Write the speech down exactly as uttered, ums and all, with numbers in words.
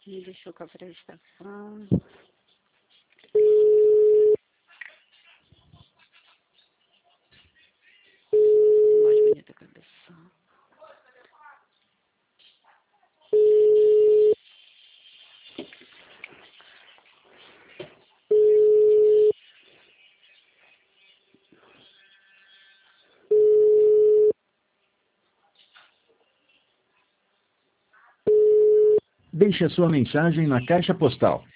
Me deixou com a prestação. Mais bonita a cabeça. Deixe a sua mensagem na caixa postal